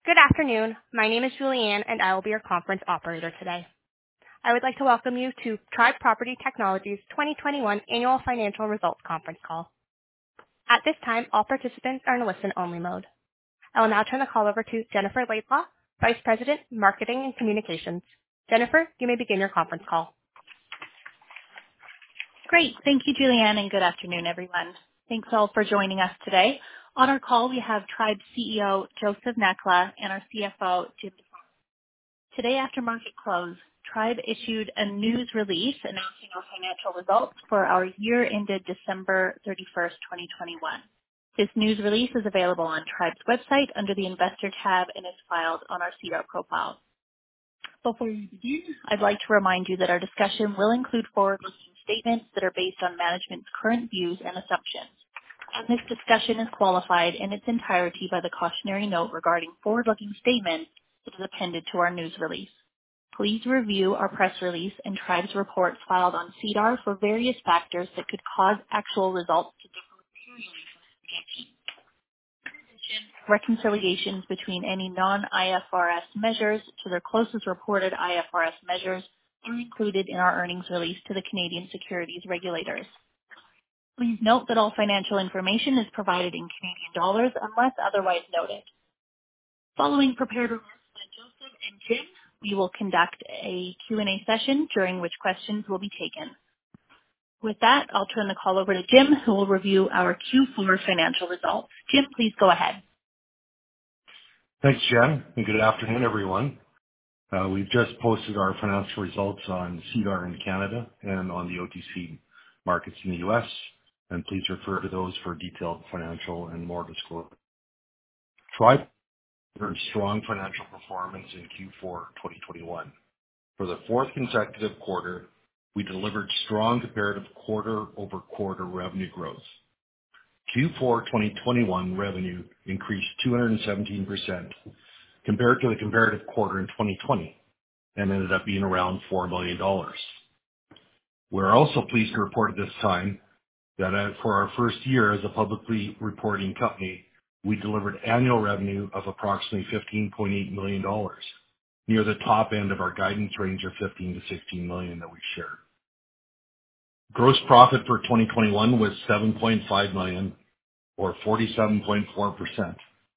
Good afternoon. My name is Julianne, and I will be your conference operator today. I would like to welcome you to Tribe Property Technologies 2021 Annual Financial Results Conference Call. At this time, all participants are in listen-only mode. I will now turn the call over to Jennifer Laidlaw, Vice President, Marketing and Communications. Jennifer, you may begin your conference call. Great. Thank you, Julianne, and good afternoon, everyone. Thanks all for joining us today. On our call, we have Tribe CEO Joseph Nakhla and our CFO, Jim DeForest. Today, after market close, Tribe issued a news release announcing our financial results for our year ended December 31st, 2021. This news release is available on Tribe's website under the Investor tab and is filed on our SEDAR profile. Before we begin, I'd like to remind you that our discussion will include forward-looking statements that are based on management's current views and assumptions. And this discussion is qualified in its entirety by the cautionary note regarding forward-looking statements that is appended to our news release. Please review our press release and Tribe's reports filed on SEDAR for various factors that could cause actual results to differ materially from projections. Reconciliations between any non-IFRS measures to their closest reported IFRS measures are included in our earnings release to the Canadian securities regulators. Please note that all financial information is provided in Canadian dollars unless otherwise noted. Following prepared remarks by Joseph and Jim, we will conduct a Q&A session during which questions will be taken. With that, I'll turn the call over to Jim, who will review our Q4 financial results. Jim, please go ahead. Thanks, Jen, and good afternoon, everyone. We've just posted our financial results on SEDAR in Canada and on the OTC markets in the U.S., and please refer to those for detailed financial and more disclosure. Tribe earned strong financial performance in Q4 2021. For the fourth consecutive quarter, we delivered strong comparative quarter-over-quarter revenue growth. Q4 2021 revenue increased 217% compared to the comparative quarter in 2020 and ended up being around $4 million. We're also pleased to report at this time that for our first year as a publicly reporting company, we delivered annual revenue of approximately $15.8 million, near the top end of our guidance range of $15 to $16 million that we shared. Gross profit for 2021 was $7.5 million, or 47.4%.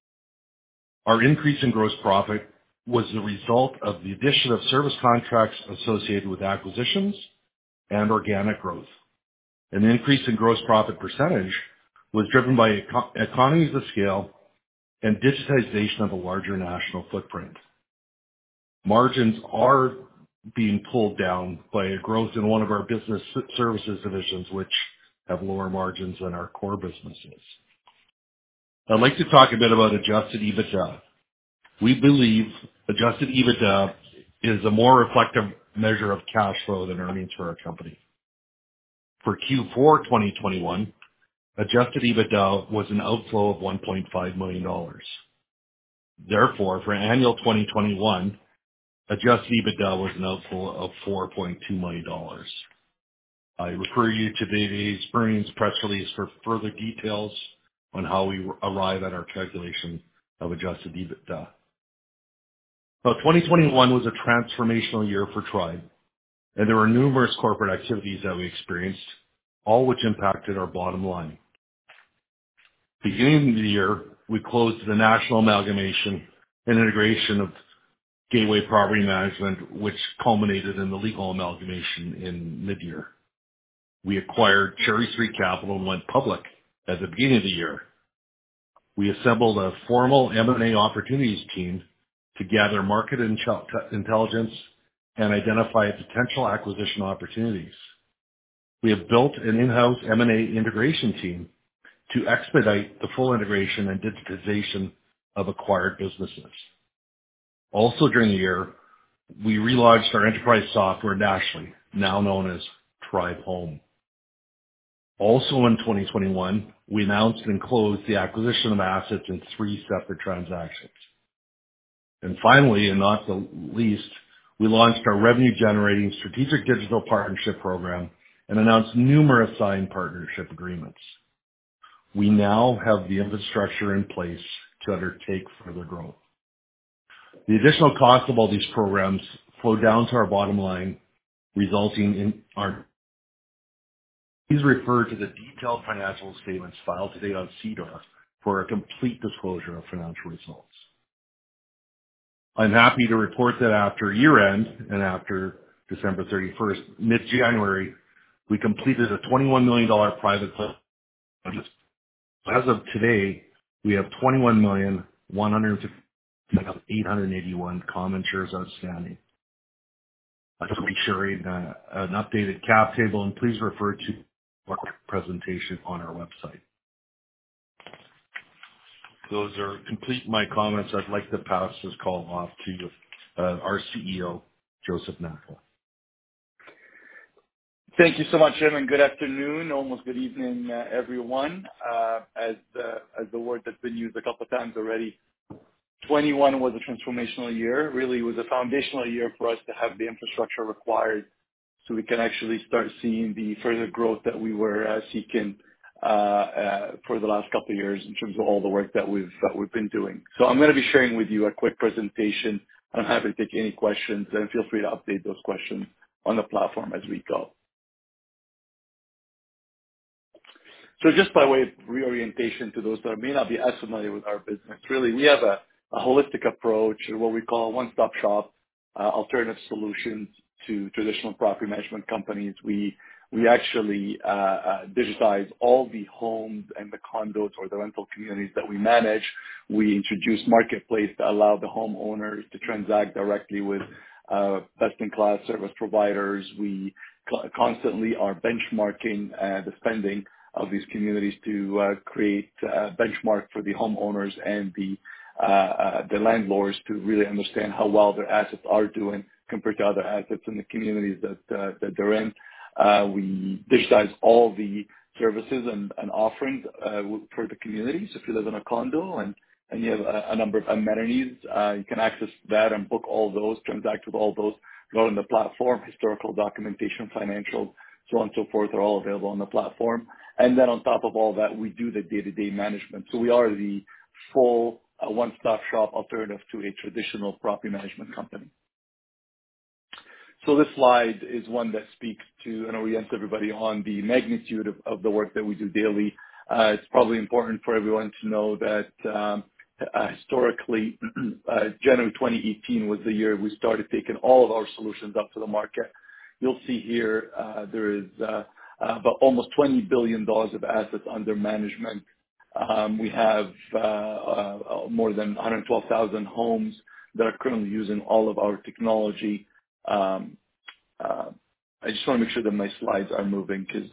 Our increase in gross profit was the result of the addition of service contracts associated with acquisitions and organic growth. An increase in gross profit percentage was driven by economies of scale and digitization of a larger national footprint. Margins are being pulled down by a growth in one of our business services divisions, which have lower margins than our core businesses. I'd like to talk a bit about adjusted EBITDA. We believe adjusted EBITDA is a more reflective measure of cash flow than earnings for our company. For Q4 2021, adjusted EBITDA was an outflow of $1.5 million. Therefore, for annual 2021, adjusted EBITDA was an outflow of $4.2 million. I refer you to today's earnings press release for further details on how we arrive at our calculation of adjusted EBITDA. Now, 2021 was a transformational year for Tribe, and there were numerous corporate activities that we experienced, all which impacted our bottom line. Beginning of the year, we closed the national amalgamation and integration of Gateway Property Management, which culminated in the legal amalgamation in mid-year. We acquired Cherry Street Capital and went public at the beginning of the year. We assembled a formal M&A opportunities team to gather market intelligence and identify potential acquisition opportunities. We have built an in-house M&A integration team to expedite the full integration and digitization of acquired businesses. Also during the year, we relaunched our enterprise software nationally, now known as Tribe Home. Also in 2021, we announced and closed the acquisition of assets in 3 separate transactions. And finally, and not the least, we launched our revenue-generating strategic digital partnership program and announced numerous signed partnership agreements. We now have the infrastructure in place to undertake further growth. The additional cost of all these programs flow down to our bottom line, resulting in our... Please refer to the detailed financial statements filed today on SEDAR for a complete disclosure of financial results. I'm happy to report that after year-end and after December 31st, mid-January, we completed a $21 million private placement. As of today, we have 21,150,881 common shares outstanding. I'll just be sharing an updated cap table, and please refer to our presentation on our website. Those are complete my comments. I'd like to pass this call off to our CEO, Joseph Nakhla. Thank you so much, Jim, and good afternoon, almost good evening, everyone. As the word that's been used a couple of times already, 21 was a transformational year. Really, it was a foundational year for us to have the infrastructure required so we can actually start seeing the further growth that we were seeking for the last couple of years in terms of all the work that we've been doing. So I'm going to be sharing with you a quick presentation. I'm happy to take any questions, and feel free to update those questions on the platform as we go. So just by way of reorientation to those that may not be as familiar with our business, really we have a holistic approach, or what we call a one-stop shop, alternative solutions to traditional property management companies. We actually digitize all the homes and the condos or the rental communities that we manage. We introduce marketplace to allow the homeowners to transact directly with best-in-class service providers. We constantly are benchmarking the spending of these communities to create a benchmark for the homeowners and the landlords to really understand how well their assets are doing compared to other assets in the communities that they're in. We digitize all the services and offerings for the communities. If you live in a condo and you have a number of amenities, you can access that and book all those, transact with all those, go on the platform. Historical documentation, financials, so on and so forth are all available on the platform. And then on top of all that, we do the day-to-day management. So we are the full one-stop shop alternative to a traditional property management company. So this slide is one that speaks to and orients everybody on the magnitude of the work that we do daily. It's probably important for everyone to know that historically, January 2018 was the year we started taking all of our solutions up to the market. You'll see here there is about almost $20 billion of assets under management. We have more than 112,000 homes that are currently using all of our technology. I just want to make sure that my slides are moving because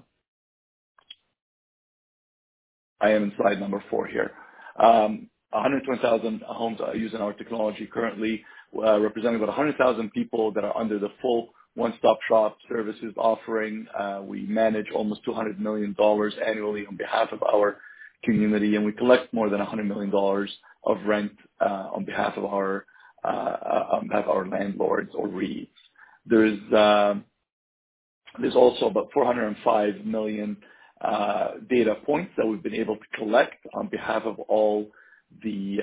I am in slide number 4 here. 120,000 homes are using our technology currently, representing about 100,000 people that are under the full one-stop shop services offering. We manage almost $200 million annually on behalf of our community, and we collect more than $100 million of rent on behalf of our landlords or REITs. There's also about 405 million data points that we've been able to collect on behalf of all the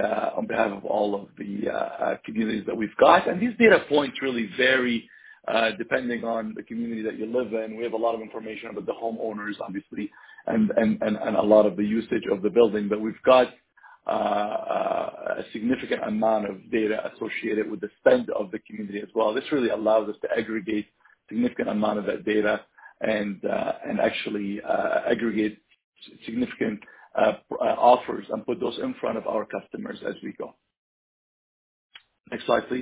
communities that we've got. And these data points really vary depending on the community that you live in. We have a lot of information about the homeowners, obviously, and a lot of the usage of the building, but we've got a significant amount of data associated with the spend of the community as well. This really allows us to aggregate significant amount of that data and actually aggregate significant offers and put those in front of our customers as we go. Next slide, please.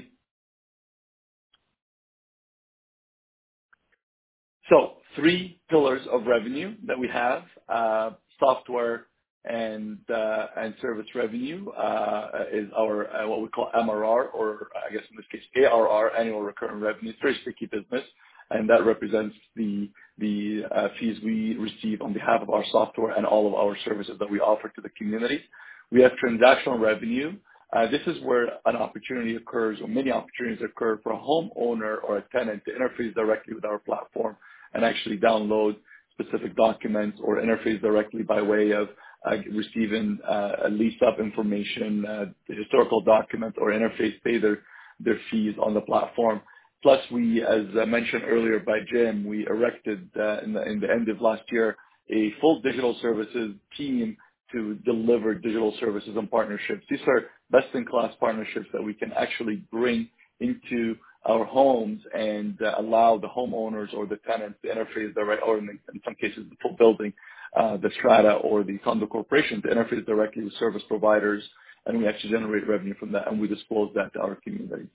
So 3 pillars of revenue that we have, software and service revenue is our what we call MRR, or I guess in this case ARR, annual recurring revenue. It's a very sticky business, and that represents the fees we receive on behalf of our software and all of our services that we offer to the community. We have transactional revenue. This is where an opportunity occurs, or many opportunities occur for a homeowner or a tenant to interface directly with our platform and actually download specific documents or interface directly by way of receiving lease-up information, historical documents, or interface, pay their fees on the platform. Plus, we, as mentioned earlier by Jim, we erected in the end of last year a full digital services team to deliver digital services and partnerships. These are best-in-class partnerships that we can actually bring into our homes and allow the homeowners or the tenants to interface or in some cases the full building, the strata or the condo corporation to interface directly with service providers, and we actually generate revenue from that, and we disclose that to our community.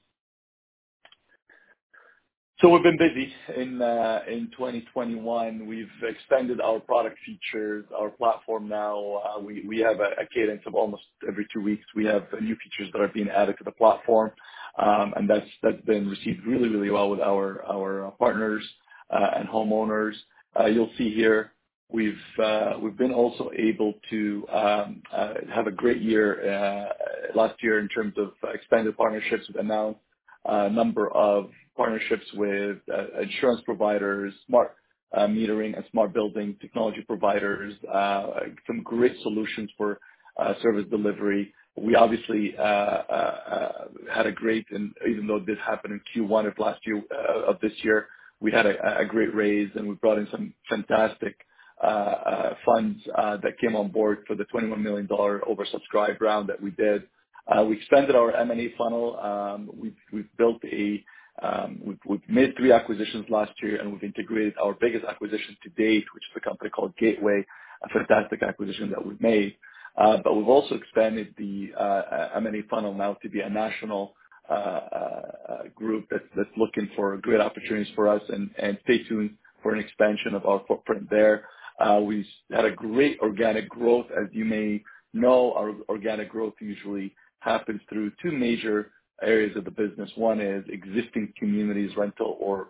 So we've been busy in 2021. We've expanded our product features, our platform now. We have a cadence of almost every 2 weeks. We have new features that are being added to the platform, and that's been received really, really well with our partners and homeowners. You'll see here we've been also able to have a great year last year in terms of expanded partnerships. We've announced a number of partnerships with insurance providers, smart metering and smart building technology providers, some great solutions for service delivery. We obviously had a great, and even though this happened in Q1 of last year, of this year, we had a great raise, and we brought in some fantastic funds that came on board for the $21 million oversubscribed round that we did. We expanded our M&A funnel. We've built we've made 3 acquisitions last year, and we've integrated our biggest acquisition to date, which is a company called Gateway, a fantastic acquisition that we've made. But we've also expanded the M&A funnel now to be a national group that's looking for great opportunities for us, and stay tuned for an expansion of our footprint there. We had a great organic growth. As you may know, our organic growth usually happens through 2 major areas of the business. One is existing communities, rental or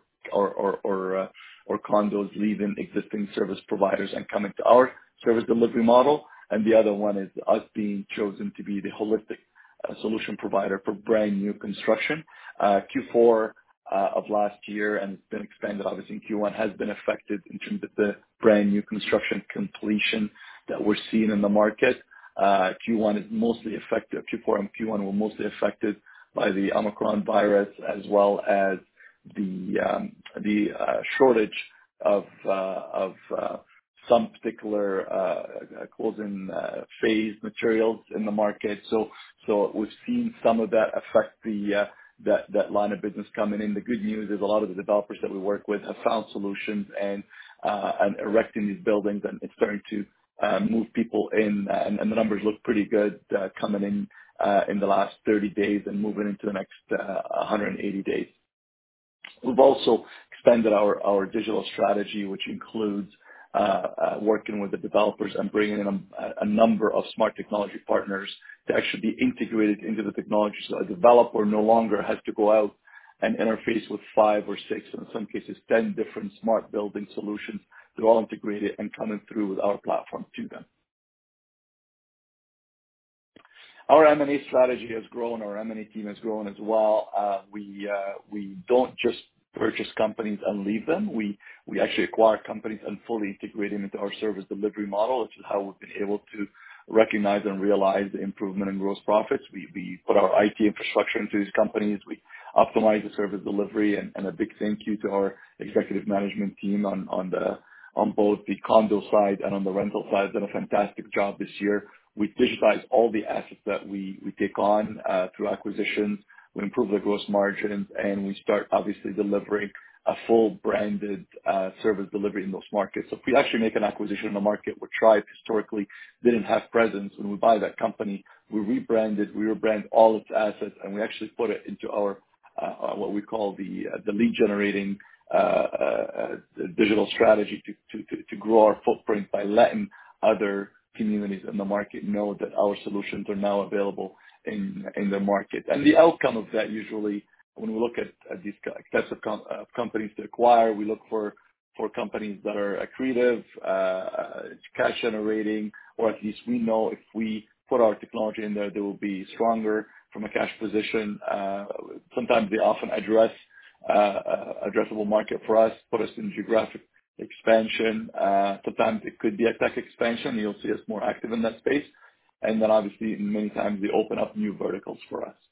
condos leaving existing service providers and coming to our service delivery model. And the other one is us being chosen to be the holistic solution provider for brand new construction. Q4 of last year, and it's been expanded obviously in Q1, has been affected in terms of the brand new construction completion that we're seeing in the market. Q1 is mostly affected. Q4 and Q1 were mostly affected by the Omicron virus, as well as the shortage of some particular closing phase materials in the market. So we've seen some of that affect that line of business coming in. The good news is a lot of the developers that we work with have found solutions and erecting these buildings, and it's starting to move people in, and the numbers look pretty good coming in the last 30 days and moving into the next 180 days. We've also expanded our digital strategy, which includes working with the developers and bringing in a number of smart technology partners to actually be integrated into the technology. So a developer no longer has to go out and interface with 5 or 6, in some cases 10 different smart building solutions. They're all integrated and coming through with our platform to them. Our M&A strategy has grown. Our M&A team has grown as well. We don't just purchase companies and leave them. We actually acquire companies and fully integrate them into our service delivery model, which is how we've been able to recognize and realize the improvement in gross profits. We put our IT infrastructure into these companies. We optimize the service delivery, and a big thank you to our executive management team on both the condo side and on the rental side. Done a fantastic job this year. We digitize all the assets that we take on through acquisitions. We improve the gross margins, and we start obviously delivering a full branded service delivery in those markets. So if we actually make an acquisition in a market where Tribe historically didn't have presence, when we buy that company, we rebrand all its assets, and we actually put it into our what we call the lead generating digital strategy to grow our footprint by letting other communities in the market know that our solutions are now available in the market. And the outcome of that, usually when we look at these types of companies to acquire, we look for companies that are accretive, cash generating, or at least we know if we put our technology in there, they will be stronger from a cash position. Sometimes they often address addressable market for us, put us in geographic expansion. Sometimes it could be a tech expansion. You'll see us more active in that space. And then obviously many times they open up new verticals for us.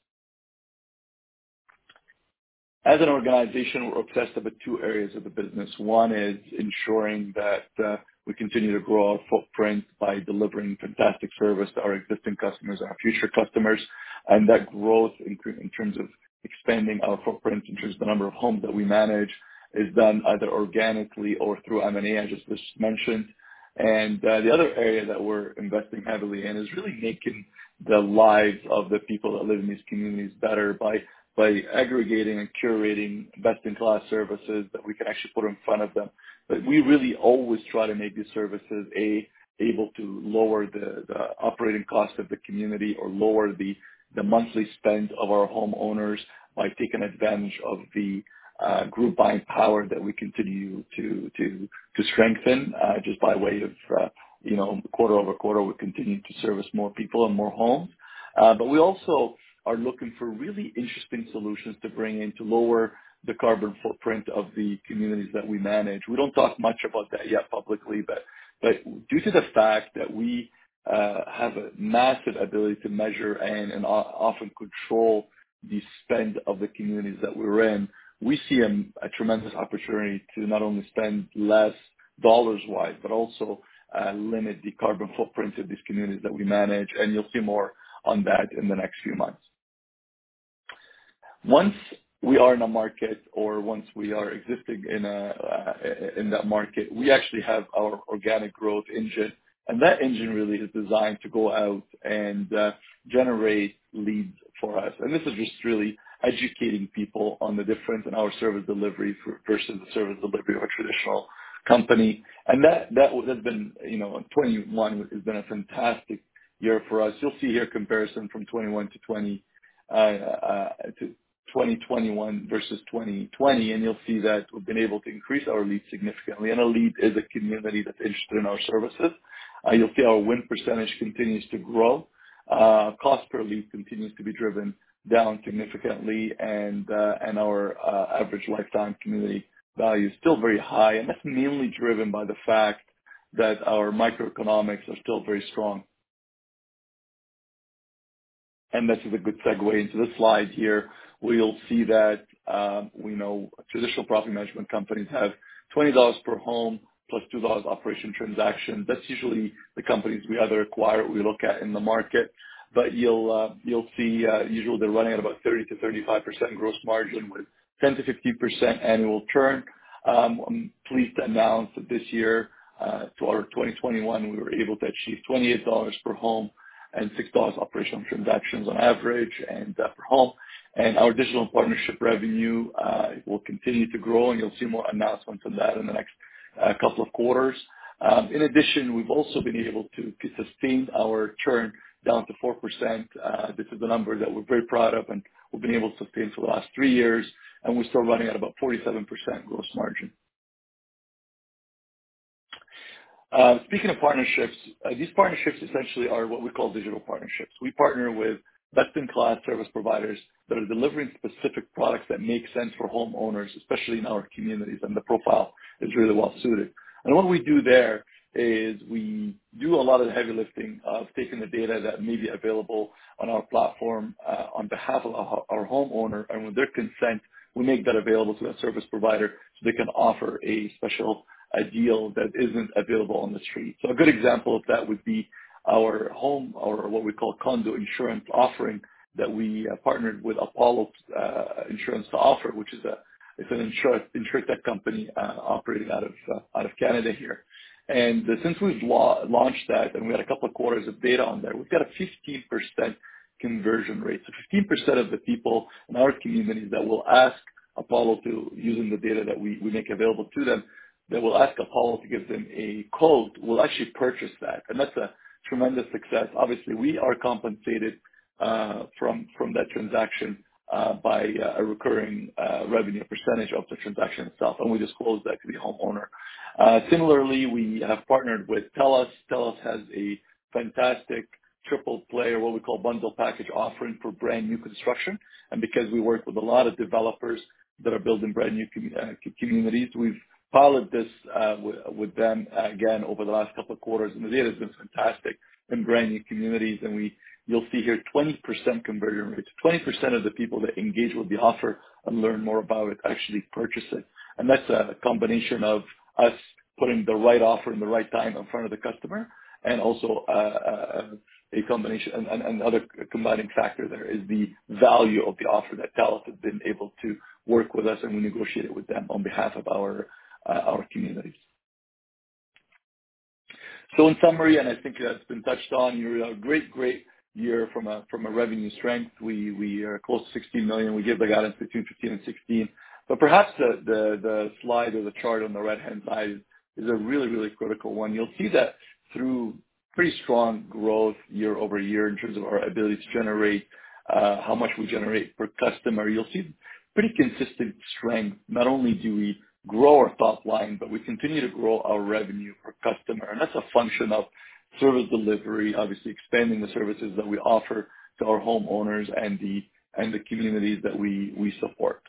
As an organization, we're obsessed about two areas of the business. One is ensuring that we continue to grow our footprint by delivering fantastic service to our existing customers and our future customers. And that growth in terms of expanding our footprint, in terms of the number of homes that we manage, is done either organically or through M&A, as just mentioned. And the other area that we're investing heavily in is really making the lives of the people that live in these communities better by aggregating and curating best-in-class services that we can actually put in front of them. But we really always try to make these services able to lower the operating cost of the community or lower the monthly spend of our homeowners by taking advantage of the group buying power that we continue to strengthen just by way of quarter over quarter we continue to service more people and more homes. But we also are looking for really interesting solutions to bring in to lower the carbon footprint of the communities that we manage. We don't talk much about that yet publicly, but due to the fact that we have a massive ability to measure and often control the spend of the communities that we're in, we see a tremendous opportunity to not only spend less dollars-wise, but also limit the carbon footprint of these communities that we manage. And you'll see more on that in the next few months. Once we are in a market or once we are existing in that market, we actually have our organic growth engine. And that engine really is designed to go out and generate leads for us. And this is just really educating people on the difference in our service delivery versus the service delivery of a traditional company. And that has been, 21 has been a fantastic year for us. You'll see here comparison from 21 to 2021 versus 2020, and you'll see that we've been able to increase our lead significantly. And a lead is a community that's interested in our services. You'll see our win percentage continues to grow. Cost per lead continues to be driven down significantly, and our average lifetime community value is still very high, and that's mainly driven by the fact that our microeconomics are still very strong. And this is a good segue into this slide here. We'll see that we know traditional property management companies have $20 per home plus $2 operation transactions. That's usually the companies we either acquire or we look at in the market. But you'll see usually they're running at about 30 to 35% gross margin with 10 to 15% annual churn. I'm pleased to announce that this year, to our 2021, we were able to achieve $28 per home and $6 operational transactions on average and per home. And our digital partnership revenue will continue to grow, and you'll see more announcements on that in the next couple of quarters. In addition, we've also been able to sustain our churn down to 4%. This is a number that we're very proud of, and we've been able to sustain for the last 3 years, and we're still running at about 47% gross margin. Speaking of partnerships, these partnerships essentially are what we call digital partnerships. We partner with best-in-class service providers that are delivering specific products that make sense for homeowners, especially in our communities, and the profile is really well suited. And what we do there is we do a lot of the heavy lifting of taking the data that may be available on our platform on behalf of our homeowner, and with their consent, we make that available to that service provider so they can offer a special deal that isn't available on the street. So a good example of that would be our home, or what we call condo insurance offering that we partnered with Apollo Insurance to offer, which is it's an insurtech company operating out of Canada here. And since we've launched that, and we had a couple of quarters of data on there, we've got a 15% conversion rate. So 15% of the people in our communities that will ask Apollo to, using the data that we make available to them, that will ask Apollo to give them a code, will actually purchase that. And that's a tremendous success. Obviously, we are compensated from that transaction by a recurring revenue percentage of the transaction itself, and we disclose that to the homeowner. Similarly, we have partnered with TELUS. TELUS has a fantastic triple play, or what we call bundle package offering for brand new construction. And because we work with a lot of developers that are building brand new communities, we've piloted this with them again over the last couple of quarters, and the data has been fantastic in brand new communities. And you'll see here 20% conversion rates. 20% of the people that engage with the offer and learn more about it actually purchase it. And that's a combination of us putting the right offer in the right time in front of the customer, and also a combination, and other combining factor there is the value of the offer that TELUS has been able to work with us, and we negotiated with them on behalf of our communities. So in summary, and I think that's been touched on, you're a great year from a revenue strength. We are close to 16 million. We give the guidance between 15 and 16. But perhaps the slide or the chart on the right-hand side is a really critical one. You'll see that through pretty strong growth year over year in terms of our ability to generate how much we generate per customer. You'll see pretty consistent strength. Not only do we grow our top line, but we continue to grow our revenue per customer. And that's a function of service delivery, obviously expanding the services that we offer to our homeowners and the communities that we support.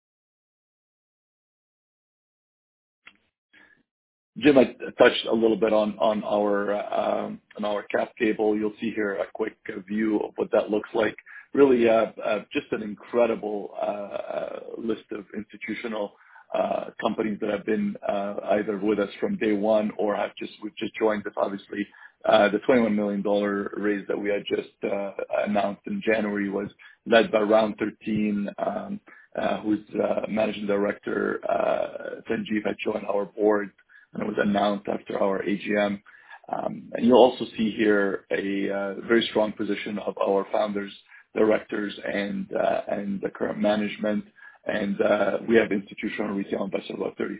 Jim, I touched a little bit on our cap table. You'll see here a quick view of what that looks like. Really, just an incredible list of institutional companies that have been either with us from day one or we've just joined us. Obviously, the $21 million raise that we had just announced in January was led by Round 13, whose managing director Sanjeev had joined our board, and it was announced after our AGM. And you'll also see here a very strong position of our founders, directors, and the current management. And we have institutional and retail investors about 35%.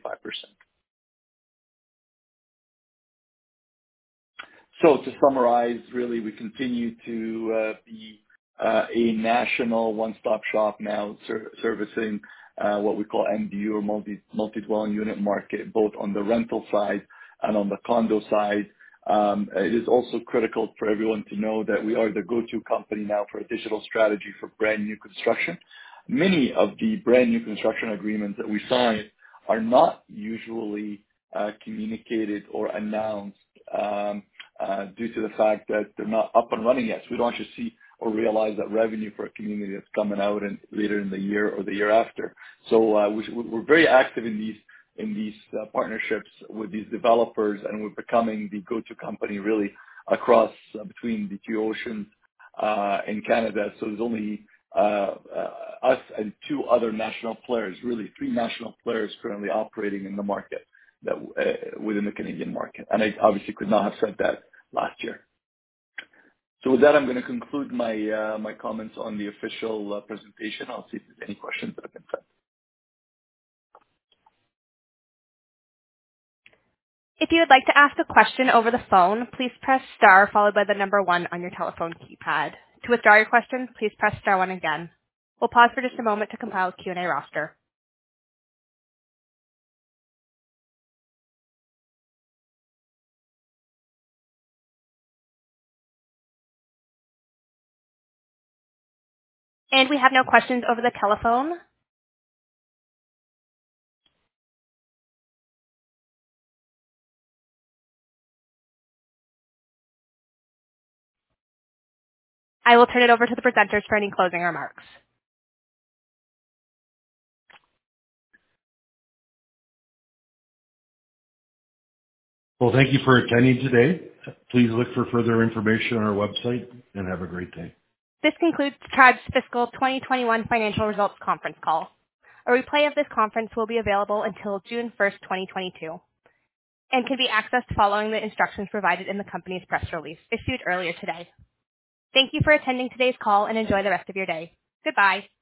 So to summarize, really, we continue to be a national one-stop shop now, servicing what we call MDU or multi-dwelling unit market, both on the rental side and on the condo side. It is also critical for everyone to know that we are the go-to company now for a digital strategy for brand new construction. Many of the brand new construction agreements that we sign are not usually communicated or announced due to the fact that they're not up and running yet. So we don't actually see or realize that revenue for a community that's coming out later in the year or the year after. So we're very active in these partnerships with these developers, and we're becoming the go-to company really across between the two oceans in Canada. So there's only us and two other national players, really three national players currently operating in the market that within the Canadian market. And I obviously could not have said that last year. So with that, I'm going to conclude my comments on the official presentation. I'll see if there's any questions that have been sent. If you would like to ask a question over the phone, please press star followed by the number 1 on your telephone keypad. To withdraw your question, please press star 1 again. We'll pause for just a moment to compile a Q&A roster. And we have no questions over the telephone. I will turn it over to the presenters for any closing remarks. Well, thank you for attending today. Please look for further information on our website, and have a great day. This concludes Tribe's fiscal 2021 financial results conference call. A replay of this conference will be available until June 1st, 2022, and can be accessed following the instructions provided in the company's press release issued earlier today. Thank you for attending today's call, and enjoy the rest of your day. Goodbye.